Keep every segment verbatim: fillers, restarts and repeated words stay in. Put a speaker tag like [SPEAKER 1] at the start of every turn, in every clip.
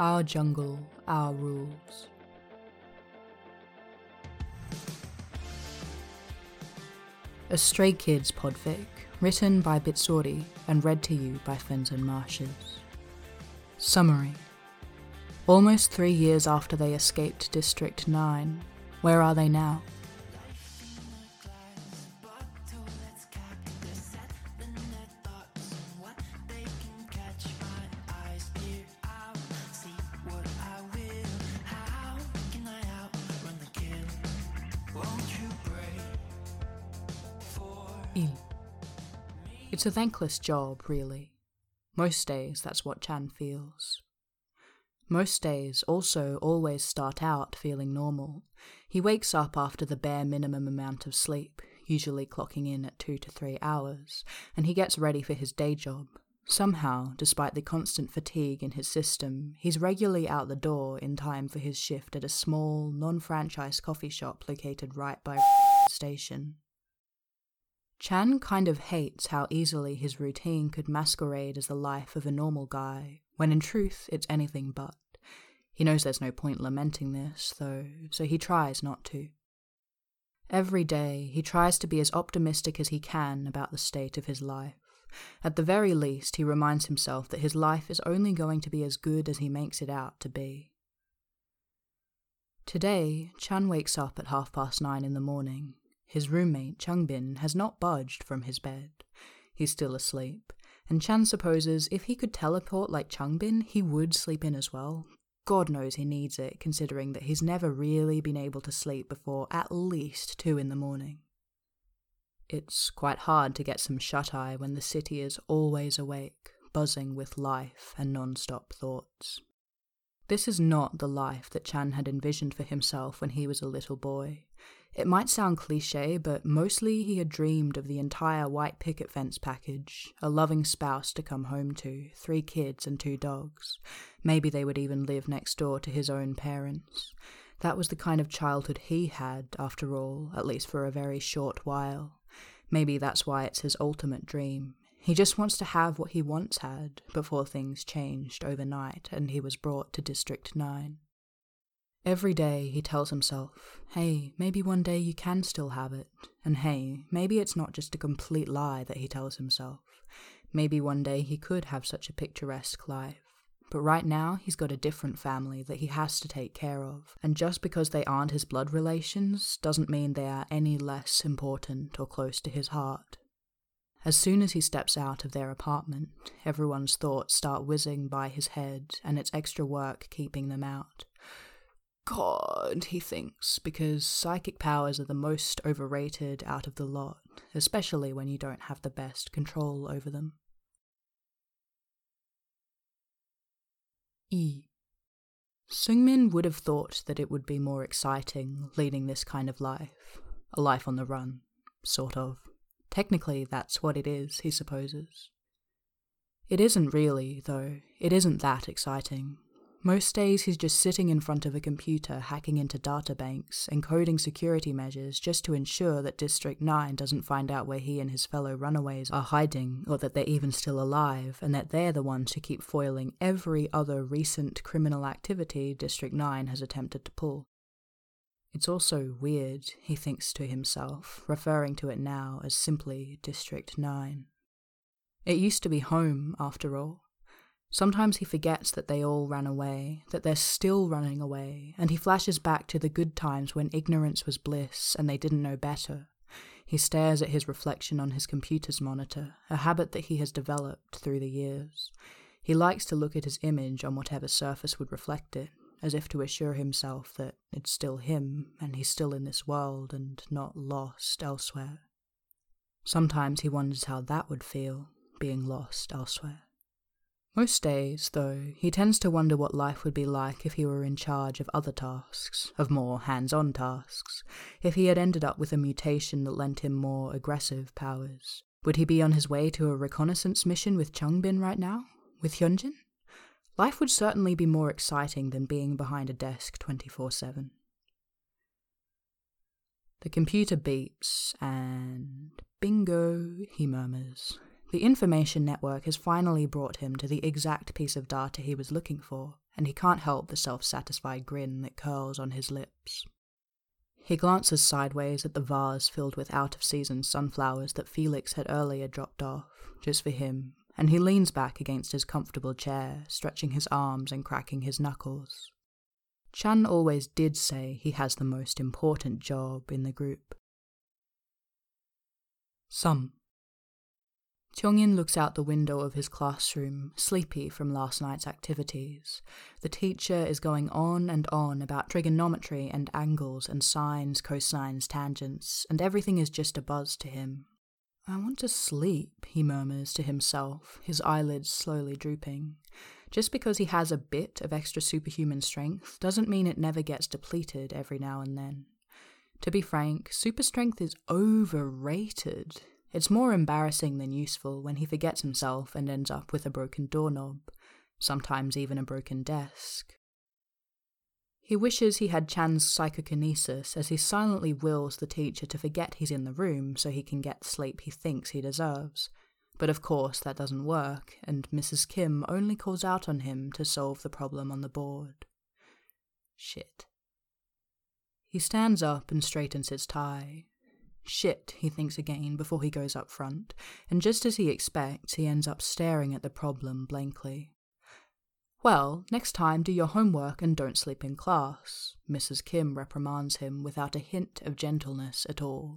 [SPEAKER 1] Our jungle, our rules. A Stray Kids podfic, written by Bitsori and read to you by Fenton Marshes. Summary. Almost three years after they escaped District nine, where are they now? It's a thankless job, really. Most days, that's what Chan feels. Most days also always start out feeling normal. He wakes up after the bare minimum amount of sleep, usually clocking in at two to three hours, and he gets ready for his day job. Somehow, despite the constant fatigue in his system, he's regularly out the door in time for his shift at a small, non-franchise coffee shop located right by station. Chan kind of hates how easily his routine could masquerade as the life of a normal guy, when in truth it's anything but. He knows there's no point lamenting this, though, so he tries not to. Every day, he tries to be as optimistic as he can about the state of his life. At the very least, he reminds himself that his life is only going to be as good as he makes it out to be. Today, Chan wakes up at half past nine in the morning. His roommate, Changbin, has not budged from his bed. He's still asleep, and Chan supposes if he could teleport like Changbin, he would sleep in as well. God knows he needs it, considering that he's never really been able to sleep before at least two in the morning. It's quite hard to get some shut-eye when the city is always awake, buzzing with life and non-stop thoughts. This is not the life that Chan had envisioned for himself when he was a little boy. It might sound cliché, but mostly he had dreamed of the entire white picket fence package, a loving spouse to come home to, three kids and two dogs. Maybe they would even live next door to his own parents. That was the kind of childhood he had, after all, at least for a very short while. Maybe that's why it's his ultimate dream. He just wants to have what he once had, before things changed overnight and he was brought to District nine. Every day he tells himself, hey, maybe one day you can still have it. And hey, maybe it's not just a complete lie that he tells himself. Maybe one day he could have such a picturesque life. But right now he's got a different family that he has to take care of. And just because they aren't his blood relations doesn't mean they are any less important or close to his heart. As soon as he steps out of their apartment, everyone's thoughts start whizzing by his head and it's extra work keeping them out. God, he thinks, because psychic powers are the most overrated out of the lot, especially when you don't have the best control over them. E. Seungmin would have thought that it would be more exciting leading this kind of life. A life on the run, sort of. Technically, that's what it is, he supposes. It isn't really, though. It isn't that exciting. Most days he's just sitting in front of a computer hacking into databanks and coding security measures just to ensure that District nine doesn't find out where he and his fellow runaways are hiding, or that they're even still alive, and that they're the ones who keep foiling every other recent criminal activity District nine has attempted to pull. It's also weird, he thinks to himself, referring to it now as simply District nine. It used to be home, after all. Sometimes he forgets that they all ran away, that they're still running away, and he flashes back to the good times when ignorance was bliss and they didn't know better. He stares at his reflection on his computer's monitor, a habit that he has developed through the years. He likes to look at his image on whatever surface would reflect it, as if to assure himself that it's still him, and he's still in this world and not lost elsewhere. Sometimes he wonders how that would feel, being lost elsewhere. Most days, though, he tends to wonder what life would be like if he were in charge of other tasks, of more hands-on tasks, if he had ended up with a mutation that lent him more aggressive powers. Would he be on his way to a reconnaissance mission with Changbin right now? With Hyunjin? Life would certainly be more exciting than being behind a desk twenty-four seven. The computer beeps, and bingo, he murmurs. The information network has finally brought him to the exact piece of data he was looking for. and he can't help the self-satisfied grin that curls on his lips. He glances sideways at the vase filled with out-of-season sunflowers that Felix had earlier dropped off, just for him, and he leans back against his comfortable chair, stretching his arms and cracking his knuckles. Chan always did say he has the most important job in the group. Some. Kyungin looks out the window of his classroom, sleepy from last night's activities. The teacher is going on and on about trigonometry and angles and sines, cosines, tangents, and everything is just a buzz to him. I want to sleep, he murmurs to himself, his eyelids slowly drooping. Just because he has a bit of extra superhuman strength doesn't mean it never gets depleted every now and then. To be frank, super strength is overrated. It's more embarrassing than useful when he forgets himself and ends up with a broken doorknob, sometimes even a broken desk. He wishes he had Chan's psychokinesis as he silently wills the teacher to forget he's in the room so he can get the sleep he thinks he deserves. But of course that doesn't work, and Missus Kim only calls out on him to solve the problem on the board. Shit. He stands up and straightens his tie. Shit, he thinks again before he goes up front, and just as he expects, he ends up staring at the problem blankly. Well, next time do your homework and don't sleep in class, Missus Kim reprimands him without a hint of gentleness at all.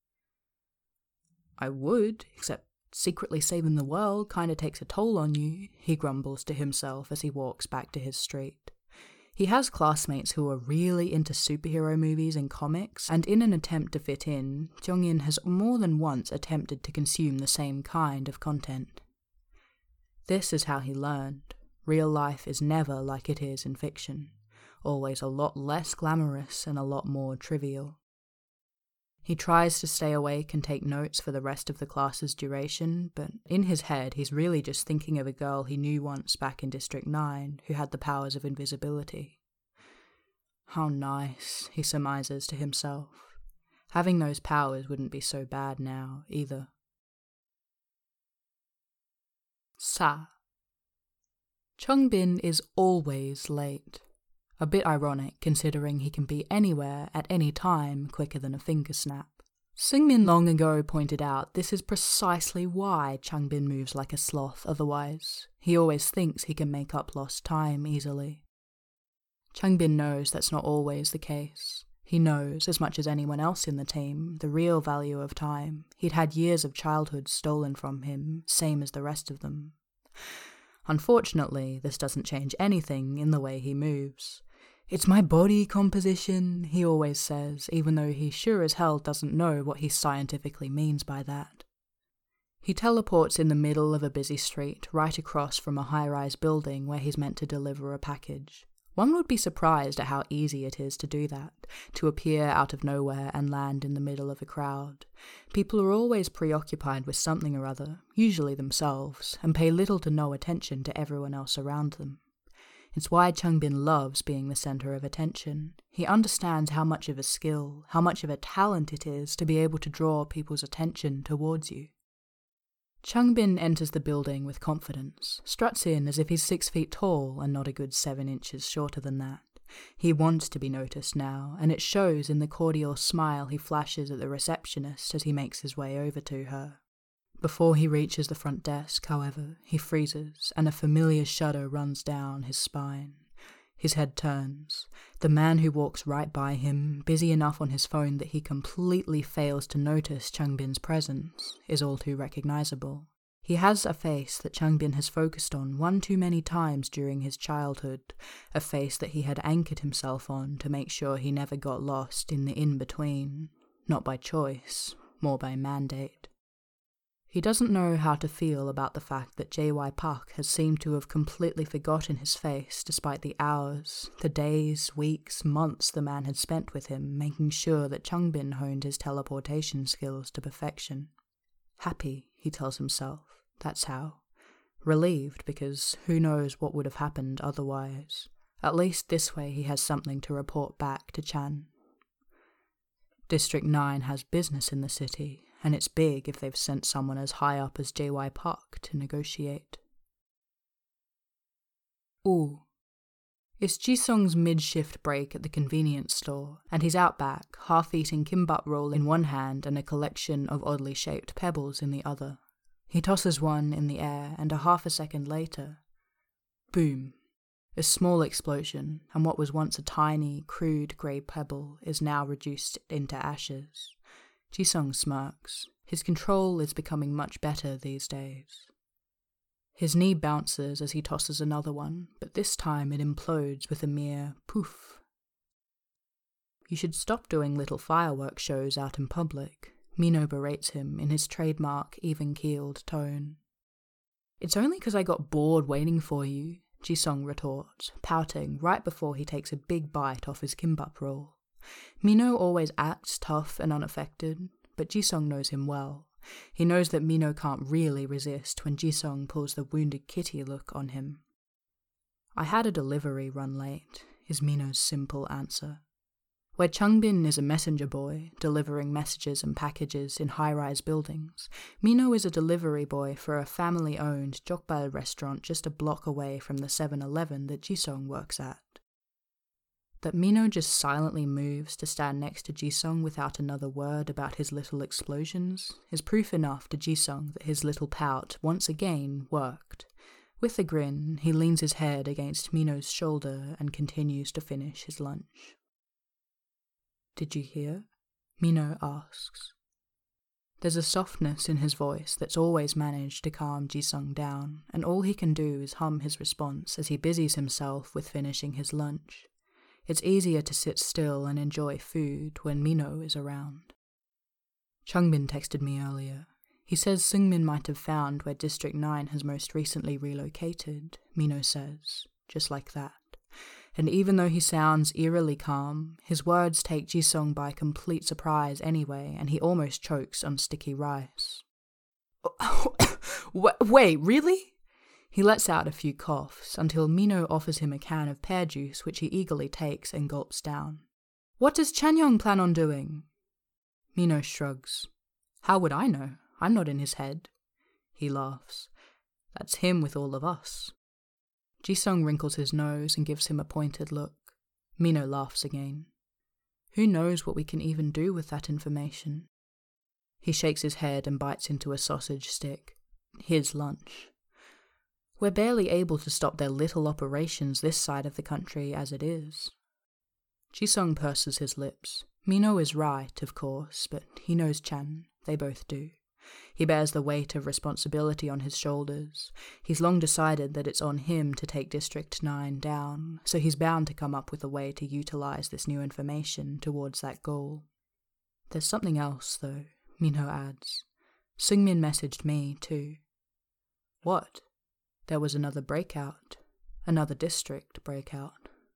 [SPEAKER 1] I would, except secretly saving the world kinda takes a toll on you, he grumbles to himself as he walks back to his street. He has classmates who are really into superhero movies and comics, and in an attempt to fit in, Kyungin has more than once attempted to consume the same kind of content. This is how he learned. Real life is never like it is in fiction, always a lot less glamorous and a lot more trivial. He tries to stay awake and take notes for the rest of the class's duration, but in his head he's really just thinking of a girl he knew once back in District nine who had the powers of invisibility. How nice, he surmises to himself. Having those powers wouldn't be so bad now, either. Sa. Chungbin is always late. A bit ironic, considering he can be anywhere at any time quicker than a finger snap. Seungmin long ago pointed out this is precisely why Changbin moves like a sloth otherwise. He always thinks he can make up lost time easily. Changbin knows that's not always the case. He knows, as much as anyone else in the team, the real value of time. He'd had years of childhood stolen from him, same as the rest of them. Unfortunately, this doesn't change anything in the way he moves. It's my body composition, he always says, even though he sure as hell doesn't know what he scientifically means by that. He teleports in the middle of a busy street, right across from a high-rise building where he's meant to deliver a package. One would be surprised at how easy it is to do that, to appear out of nowhere and land in the middle of a crowd. People are always preoccupied with something or other, usually themselves, and pay little to no attention to everyone else around them. It's why Changbin loves being the center of attention. He understands how much of a skill, how much of a talent it is to be able to draw people's attention towards you. Changbin enters the building with confidence, struts in as if he's six feet tall and not a good seven inches shorter than that. He wants to be noticed now, and it shows in the cordial smile he flashes at the receptionist as he makes his way over to her. Before he reaches the front desk, however, he freezes, and a familiar shudder runs down his spine. His head turns. The man who walks right by him, busy enough on his phone that he completely fails to notice Changbin's presence, is all too recognizable. He has a face that Changbin has focused on one too many times during his childhood, a face that he had anchored himself on to make sure he never got lost in the in-between. Not by choice, more by mandate. He doesn't know how to feel about the fact that J Y Park has seemed to have completely forgotten his face despite the hours, the days, weeks, months the man had spent with him making sure that Changbin honed his teleportation skills to perfection. Happy, he tells himself, that's how. Relieved because who knows what would have happened otherwise. At least this way he has something to report back to Chan. District nine has business in the city, and it's big if they've sent someone as high up as J Y Park to negotiate. Ooh. It's Jisung's mid-shift break at the convenience store, and he's out back, half-eating kimbap roll in one hand and a collection of oddly shaped pebbles in the other. He tosses one in the air, and a half a second later, boom. A small explosion, and what was once a tiny, crude grey pebble is now reduced into ashes. Jisung smirks. His control is becoming much better these days. His knee bounces as he tosses another one, but this time it implodes with a mere poof. You should stop doing little firework shows out in public, Mino berates him in his trademark even-keeled tone. It's only because I got bored waiting for you, Jisung retorts, pouting right before he takes a big bite off his kimbap roll. Mino always acts tough and unaffected, but Jisung knows him well. He knows that Mino can't really resist when Jisung pulls the wounded kitty look on him. I had a delivery run late, is Mino's simple answer. Where Changbin is a messenger boy, delivering messages and packages in high-rise buildings, Mino is a delivery boy for a family-owned jokbal restaurant just a block away from the seven eleven that Jisung works at. That Mino just silently moves to stand next to Jisung without another word about his little explosions is proof enough to Jisung that his little pout once again worked. With a grin, he leans his head against Mino's shoulder and continues to finish his lunch. Did you hear? Mino asks. There's a softness in his voice that's always managed to calm Jisung down, and all he can do is hum his response as he busies himself with finishing his lunch. It's easier to sit still and enjoy food when Mino is around. Changbin texted me earlier. He says Seungmin might have found where District nine has most recently relocated, Mino says, just like that. And even though he sounds eerily calm, his words take Jisung by complete surprise anyway, and he almost chokes on sticky rice. Wait, really? He lets out a few coughs, until Mino offers him a can of pear juice which he eagerly takes and gulps down. What does Chanyong plan on doing? Mino shrugs. How would I know? I'm not in his head. He laughs. That's him with all of us. Jisung wrinkles his nose and gives him a pointed look. Mino laughs again. Who knows what we can even do with that information? He shakes his head and bites into a sausage stick. His lunch. We're barely able to stop their little operations this side of the country as it is. Jisung purses his lips. Mino is right, of course, but he knows Chan. They both do. He bears the weight of responsibility on his shoulders. He's long decided that it's on him to take District nine down, so he's bound to come up with a way to utilize this new information towards that goal. There's something else, though, Mino adds. Seungmin messaged me, too. What? There was another breakout. Another district breakout.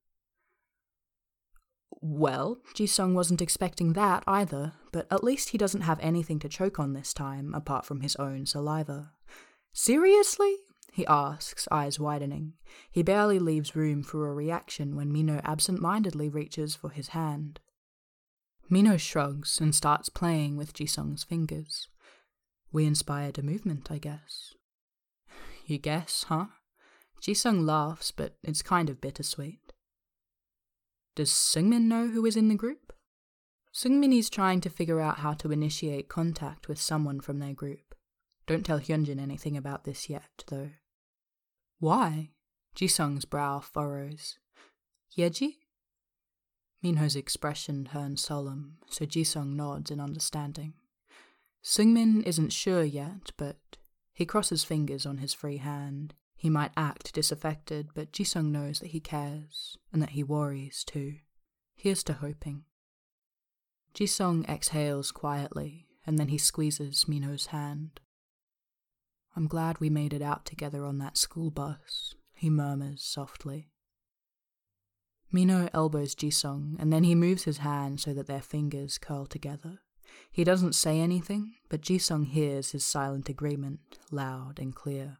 [SPEAKER 1] Well, Jisung wasn't expecting that either, but at least he doesn't have anything to choke on this time, apart from his own saliva. Seriously? He asks, eyes widening. He barely leaves room for a reaction when Mino absent-mindedly reaches for his hand. Mino shrugs and starts playing with Jisung's fingers. We inspired a movement, I guess. You guess, huh? Jisung laughs, but it's kind of bittersweet. Does Seungmin know who is in the group? Seungmin is trying to figure out how to initiate contact with someone from their group. Don't tell Hyunjin anything about this yet, though. Why? Jisung's brow furrows. Yeji? Minho's expression turns solemn, so Jisung nods in understanding. Seungmin isn't sure yet, but he crosses fingers on his free hand. He might act disaffected, but Jisung knows that he cares, and that he worries too. Here's to hoping. Jisung exhales quietly, and then he squeezes Minho's hand. I'm glad we made it out together on that school bus, he murmurs softly. Mino elbows Jisung, and then he moves his hand so that their fingers curl together. He doesn't say anything, but Jisung hears his silent agreement, loud and clear.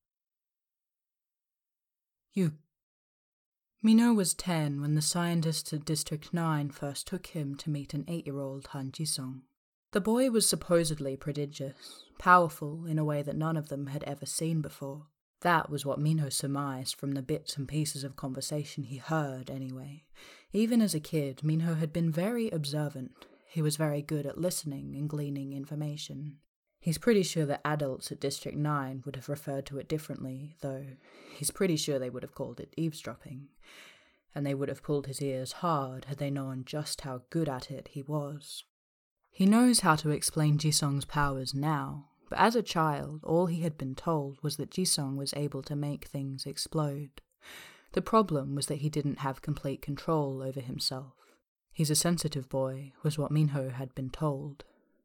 [SPEAKER 1] You. Mino was ten when the scientists at District nine first took him to meet an eight-year-old Han Jisung. The boy was supposedly prodigious, powerful in a way that none of them had ever seen before. That was what Minho surmised from the bits and pieces of conversation he heard, anyway. Even as a kid, Minho had been very observant. He was very good at listening and gleaning information. He's pretty sure that adults at District nine would have referred to it differently, though he's pretty sure they would have called it eavesdropping. And they would have pulled his ears hard had they known just how good at it he was. He knows how to explain Jisung's powers now, but as a child, all he had been told was that Jisung was able to make things explode. The problem was that he didn't have complete control over himself. He's a sensitive boy, was what Minho had been told.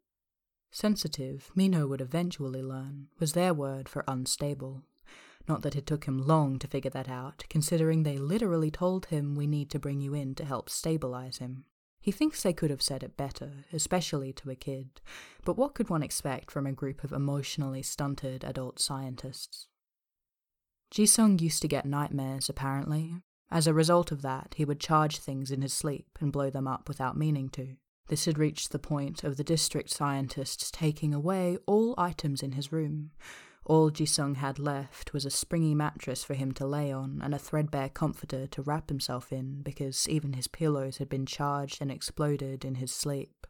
[SPEAKER 1] Sensitive, Minho would eventually learn, was their word for unstable. Not that it took him long to figure that out, considering they literally told him, "We need to bring you in to help stabilize him." He thinks they could have said it better, especially to a kid, but what could one expect from a group of emotionally stunted adult scientists? Jisung used to get nightmares, apparently. As a result of that, he would charge things in his sleep and blow them up without meaning to. This had reached the point of the district scientists taking away all items in his room. All Jisung had left was a springy mattress for him to lay on and a threadbare comforter to wrap himself in, because even his pillows had been charged and exploded in his sleep.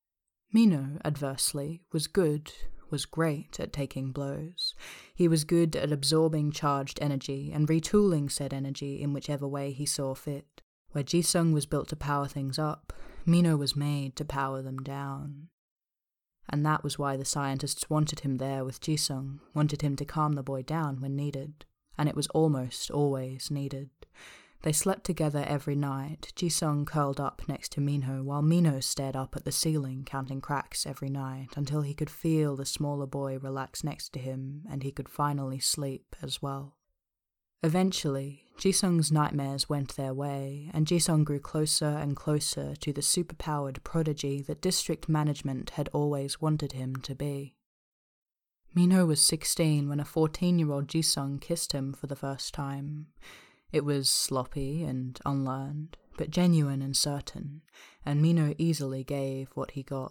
[SPEAKER 1] Minho, adversely, was good, was great at taking blows. He was good at absorbing charged energy and retooling said energy in whichever way he saw fit. Where Jisung was built to power things up, Minho was made to power them down. And that was why the scientists wanted him there with Jisung, wanted him to calm the boy down when needed, and it was almost always needed. They slept together every night, Jisung curled up next to Minho, while Minho stared up at the ceiling, counting cracks every night, until he could feel the smaller boy relax next to him, and he could finally sleep as well. Eventually, Jisung's nightmares went their way, and Jisung grew closer and closer to the superpowered prodigy that district management had always wanted him to be. Minho was sixteen when a fourteen-year-old Jisung kissed him for the first time. It was sloppy and unlearned, but genuine and certain, and Minho easily gave what he got.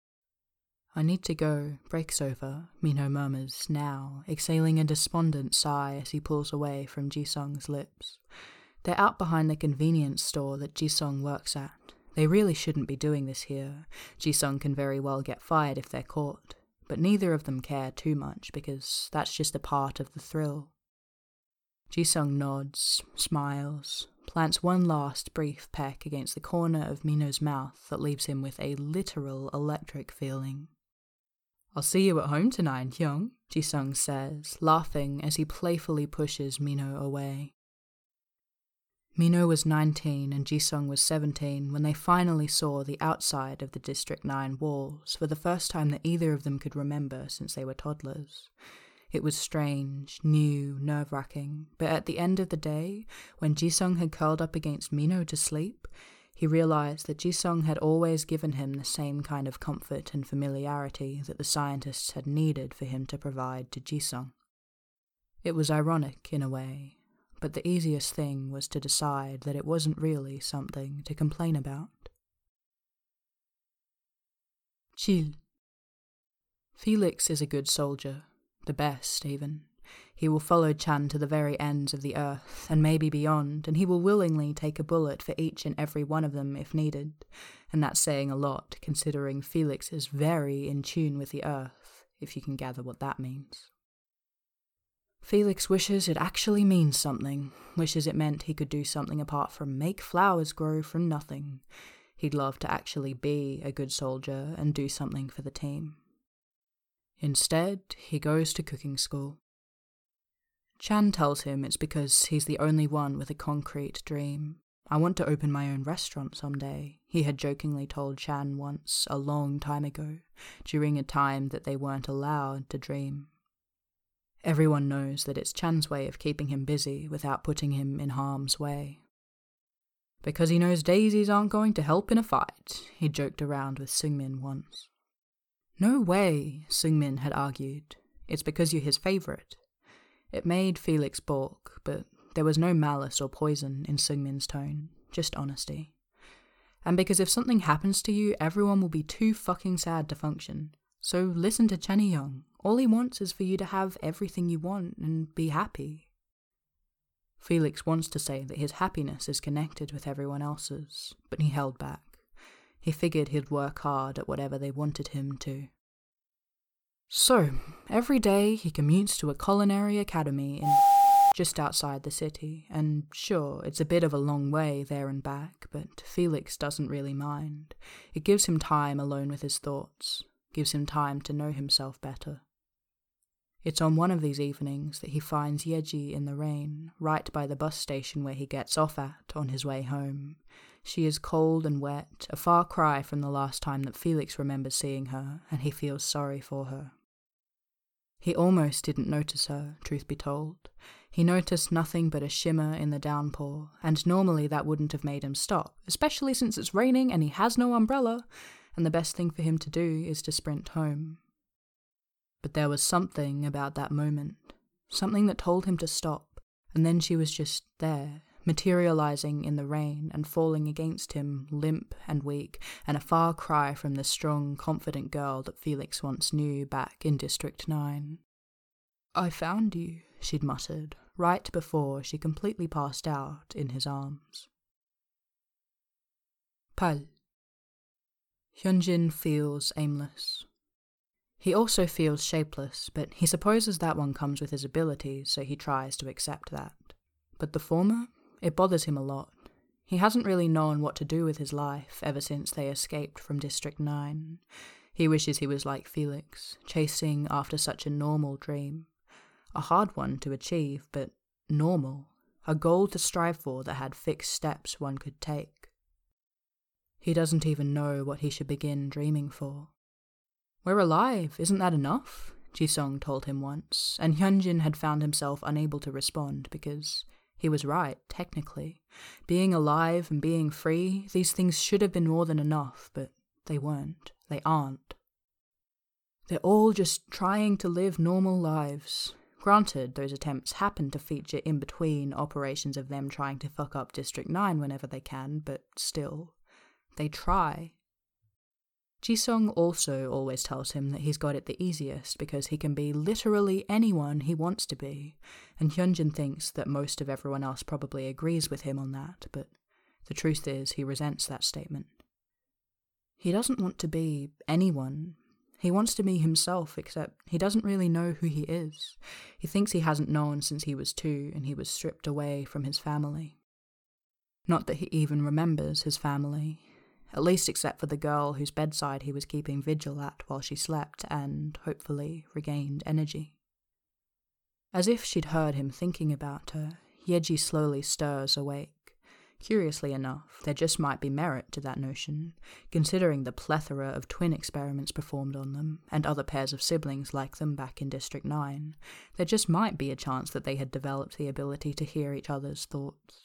[SPEAKER 1] "I need to go, break's over," Minho murmurs now, exhaling a despondent sigh as he pulls away from Jisung's lips. They're out behind the convenience store that Jisung works at. They really shouldn't be doing this here. Jisung can very well get fired if they're caught, but neither of them care too much because that's just a part of the thrill. Jisung nods, smiles, plants one last brief peck against the corner of Minho's mouth that leaves him with a literal electric feeling. "I'll see you at home tonight, Hyung," Jisung says, laughing as he playfully pushes Minho away. Minho was nineteen and Jisung was seventeen when they finally saw the outside of the District nine walls for the first time that either of them could remember since they were toddlers. It was strange, new, nerve-wracking, but at the end of the day, when Jisung had curled up against Minho to sleep, he realized that Jisung had always given him the same kind of comfort and familiarity that the scientists had needed for him to provide to Jisung. It was ironic, in a way, but the easiest thing was to decide that it wasn't really something to complain about. Chill. Felix is a good soldier, the best, even. He will follow Chan to the very ends of the earth, and maybe beyond, and he will willingly take a bullet for each and every one of them if needed, and that's saying a lot, considering Felix is very in tune with the earth, if you can gather what that means. Felix wishes it actually means something, wishes it meant he could do something apart from make flowers grow from nothing. He'd love to actually be a good soldier and do something for the team. Instead, he goes to cooking school. Chan tells him it's because he's the only one with a concrete dream. "I want to open my own restaurant someday," he had jokingly told Chan once, a long time ago, during a time that they weren't allowed to dream. Everyone knows that it's Chan's way of keeping him busy without putting him in harm's way. "Because he knows daisies aren't going to help in a fight," he joked around with Seungmin once. "No way," Seungmin had argued. "It's because you're his favourite." It made Felix balk, but there was no malice or poison in Seungmin's tone, just honesty. And because if something happens to you, everyone will be too fucking sad to function. So listen to Chaniyong. All he wants is for you to have everything you want and be happy. Felix wants to say that his happiness is connected with everyone else's, but he held back. He figured he'd work hard at whatever they wanted him to. So, every day he commutes to a culinary academy in just outside the city, and sure, it's a bit of a long way there and back, but Felix doesn't really mind. It gives him time alone with his thoughts, gives him time to know himself better. It's on one of these evenings that he finds Yeji in the rain, right by the bus station where he gets off at on his way home. She is cold and wet, a far cry from the last time that Felix remembers seeing her, and he feels sorry for her. He almost didn't notice her, truth be told. He noticed nothing but a shimmer in the downpour, and normally that wouldn't have made him stop, especially since it's raining and he has no umbrella, and the best thing for him to do is to sprint home. But there was something about that moment, something that told him to stop, and then she was just there, materializing in the rain and falling against him, limp and weak, and a far cry from the strong, confident girl that Felix once knew back in District nine. "I found you," she'd muttered, right before she completely passed out in his arms. Pal. Hyunjin feels aimless. He also feels shapeless, but he supposes that one comes with his abilities, so he tries to accept that. But the former? It bothers him a lot. He hasn't really known what to do with his life ever since they escaped from District nine. He wishes he was like Felix, chasing after such a normal dream. A hard one to achieve, but normal. A goal to strive for that had fixed steps one could take. He doesn't even know what he should begin dreaming for. "We're alive, isn't that enough?" Jisung told him once, and Hyunjin had found himself unable to respond because he was right, technically. Being alive and being free, these things should have been more than enough, but they weren't. They aren't. They're all just trying to live normal lives. Granted, those attempts happen to feature in between operations of them trying to fuck up District nine whenever they can, but still, they try. Jisung also always tells him that he's got it the easiest because he can be literally anyone he wants to be, and Hyunjin thinks that most of everyone else probably agrees with him on that, but the truth is he resents that statement. He doesn't want to be anyone. He wants to be himself, except he doesn't really know who he is. He thinks he hasn't known since he was two and he was stripped away from his family. Not that he even remembers his family. At least except for the girl whose bedside he was keeping vigil at while she slept and, hopefully, regained energy. As if she'd heard him thinking about her, Yeji slowly stirs awake. Curiously enough, there just might be merit to that notion, considering the plethora of twin experiments performed on them, and other pairs of siblings like them back in District nine. There just might be a chance that they had developed the ability to hear each other's thoughts.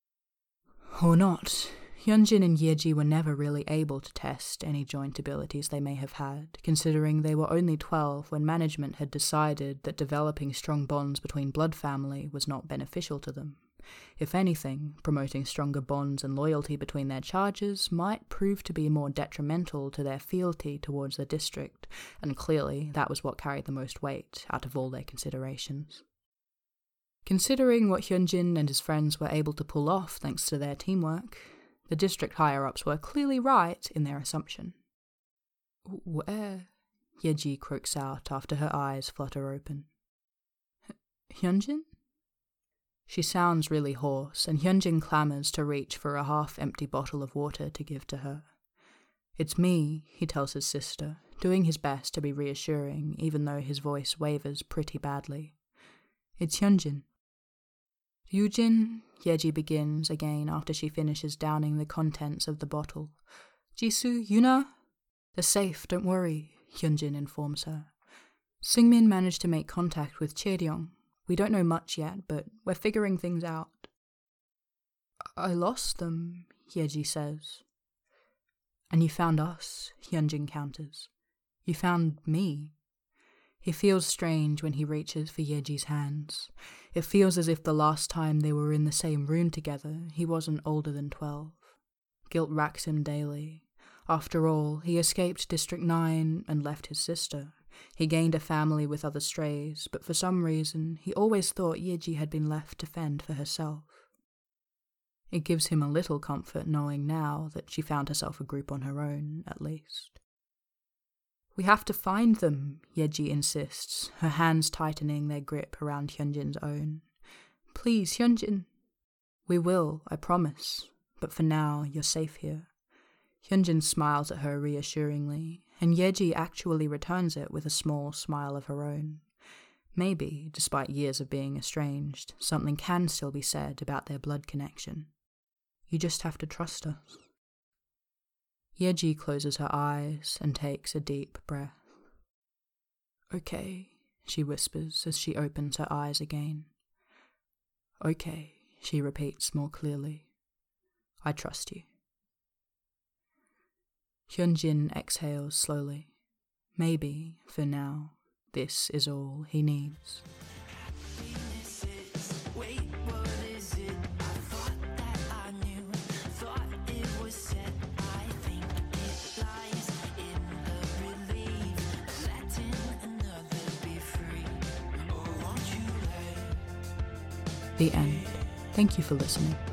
[SPEAKER 1] Or not. Hyunjin and Yeji were never really able to test any joint abilities they may have had, considering they were only twelve when management had decided that developing strong bonds between blood family was not beneficial to them. If anything, promoting stronger bonds and loyalty between their charges might prove to be more detrimental to their fealty towards the district, and clearly that was what carried the most weight out of all their considerations. Considering what Hyunjin and his friends were able to pull off thanks to their teamwork, the district higher-ups were clearly right in their assumption. "Where?" Yeji croaks out after her eyes flutter open. "Hyunjin?" She sounds really hoarse, and Hyunjin clamours to reach for a half-empty bottle of water to give to her. "It's me," he tells his sister, doing his best to be reassuring, even though his voice wavers pretty badly. "It's Hyunjin." "Yujin," Yeji begins again after she finishes downing the contents of the bottle. "Jisoo, Yuna?" "They're safe, don't worry," Hyunjin informs her. "Seungmin managed to make contact with Chaeryong. We don't know much yet, but we're figuring things out." "I lost them," Yeji says. "And you found us," Hyunjin counters. "You found me." He feels strange when he reaches for Yeji's hands. It feels as if the last time they were in the same room together, he wasn't older than twelve. Guilt racks him daily. After all, he escaped District nine and left his sister. He gained a family with other strays, but for some reason, he always thought Yeji had been left to fend for herself. It gives him a little comfort knowing now that she found herself a group on her own, at least. "We have to find them," Yeji insists, her hands tightening their grip around Hyunjin's own. "Please, Hyunjin." "We will, I promise. But for now, you're safe here." Hyunjin smiles at her reassuringly, and Yeji actually returns it with a small smile of her own. Maybe, despite years of being estranged, something can still be said about their blood connection. You just have to trust us. Yeji closes her eyes and takes a deep breath. "Okay," she whispers as she opens her eyes again. "Okay," she repeats more clearly. "I trust you." Hyunjin exhales slowly. Maybe, for now, this is all he needs. The end. Thank you for listening.